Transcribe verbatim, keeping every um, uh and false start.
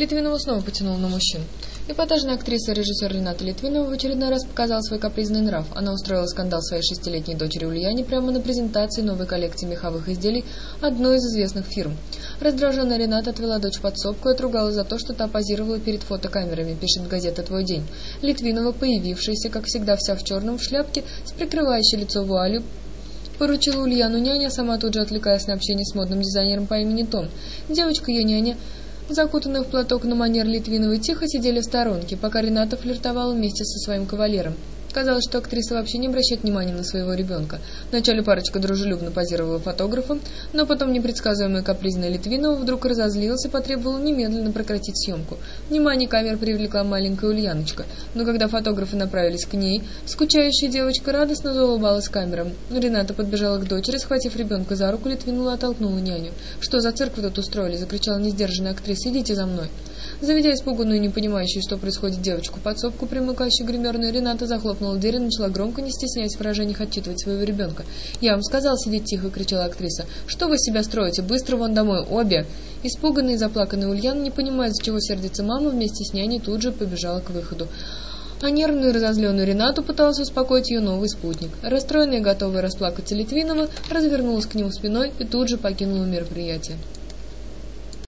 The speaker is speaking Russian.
Литвинова снова потянула на мужчин. Эпатажная актриса и режиссер Рената Литвинова в очередной раз показала свой капризный нрав. Она устроила скандал своей шестилетней дочери Ульяне прямо на презентации новой коллекции меховых изделий одной из известных фирм. Раздраженная Рената отвела дочь в подсобку и отругала за то, что та позировала перед фотокамерами, пишет газета «Твой день». Литвинова, появившаяся, как всегда, вся в черном, в шляпке, с прикрывающей лицо вуалью, поручила Ульяну няня, сама тут же отвлекаясь на общение с модным дизайнером по имени Том. Девочка и ее няня, закутанные в платок на манер Литвиновой, тихо сидели в сторонке, пока Рената флиртовала вместе со своим кавалером. Казалось, что актриса вообще не обращает внимания на своего ребенка. Вначале парочка дружелюбно позировала фотографом, но потом непредсказуемая капризная Литвинова вдруг разозлилась и потребовала немедленно прекратить съемку. Внимание камер привлекла маленькая Ульяночка, но когда фотографы направились к ней, скучающая девочка радостно заулыбалась камерам. Рената подбежала к дочери, схватив ребенка за руку, Литвинова оттолкнула няню. «Что за цирк вы тут устроили?» — закричала несдержанная актриса. «Идите за мной!» Заведя испуганную и не понимающую, что происходит, девочку в подсобку, примыкающую к гримерной, Рената захлопнула дверь и начала громко, не стесняясь в выражениях, отчитывать своего ребенка. «Я вам сказал сидеть тихо!» — кричала актриса. «Что вы себя строите? Быстро вон домой! Обе!» Испуганная и заплаканная Ульяна, не понимая, за чего сердится мама, вместе с няней тут же побежала к выходу. А нервную и разозленную Ренату пыталась успокоить ее новый спутник. Расстроенная и готовая расплакаться Литвинова развернулась к нему спиной и тут же покинула мероприятие.